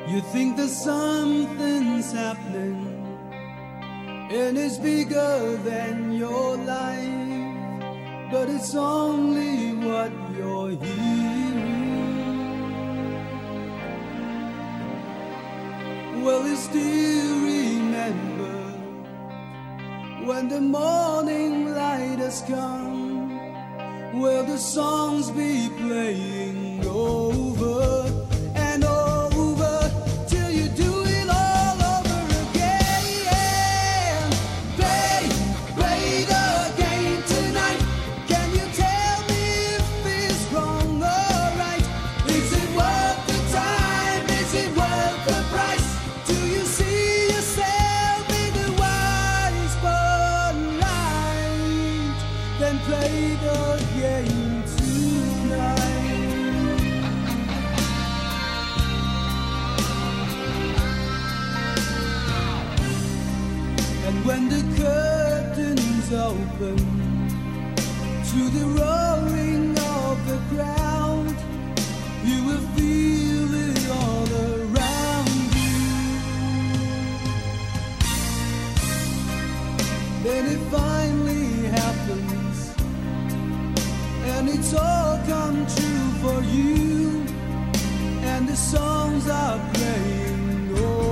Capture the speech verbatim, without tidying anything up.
You think that something's happening, and it's bigger than your life, but it's only what you're hearing. Well, you still remember when the morning light has come, will the songs be playing over and over till you do it all over again? Play, play the game tonight. Can you tell me if it's wrong or right? Is it worth the time? Is it worth the price? Do you see yourself in the wide spotlight? Then play the game tonight. And when the curtains open to the roaring of the crowd, you will feel it all around you. Then it finally happens, and it's all come true for you, and the songs are playing. Oh,